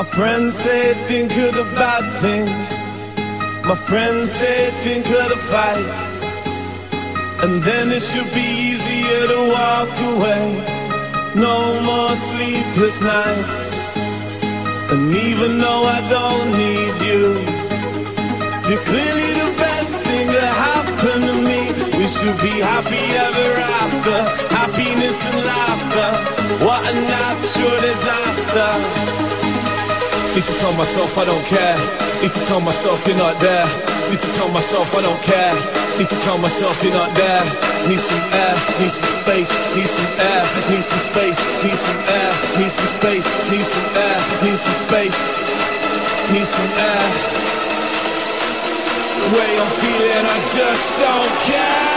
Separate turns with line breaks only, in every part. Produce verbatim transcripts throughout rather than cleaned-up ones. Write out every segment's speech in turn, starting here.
My friends say think of the bad things. My friends say think of the fights. And then it should be easier to walk away. No more sleepless nights. And even though I don't need you, you're clearly the best thing that happened to me. We should be happy ever after. Happiness and laughter. What a natural disaster. Need to tell myself I don't care. Need to tell myself you're not there. Need to tell myself I don't care. Need to tell myself you're not there. Need some air, need some space, need some air, need some space, need some air, need some space, need some air, need some space, need some air. The way I'm feeling, I just don't care.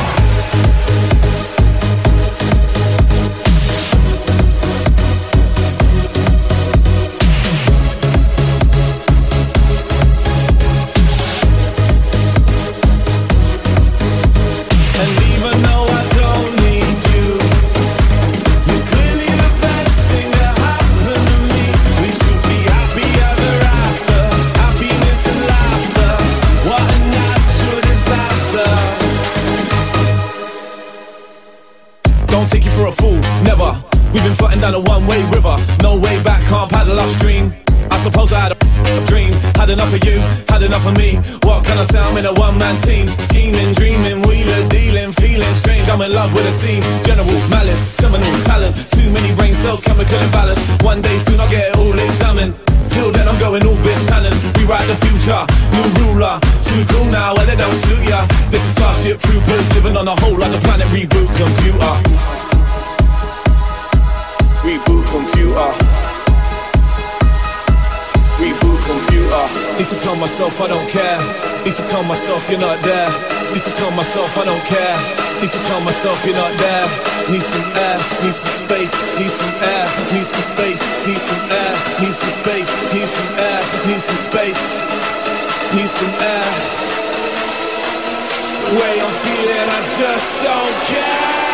Take you for a fool, never. We've been floating down a one-way river. No way back, can't paddle upstream. I suppose I had a dream. Had enough of you, had enough of me. What can I say, I'm in a one-man team. Scheming, dreaming, wheeler, dealing, feeling strange. I'm in love with a scene. General malice, seminal talent. Too many brain cells, chemical imbalance. One day soon I'll get it all examined. Till then I'm going all Biff Tannen. Rewrite the future, new ruler. Too cool now, well it don't suit ya. This is Starship Troopers, living on a whole like a planet reboot computer. Reboot computer. Reboot computer. Need to tell myself I don't care. Need to tell myself you're not there. Need to tell myself I don't care. Need to tell myself you're not there. Need some air, need some space, need some air, need some space, need some air, need some space, need some air, need some space, need some air. The way I'm feeling, I just don't care.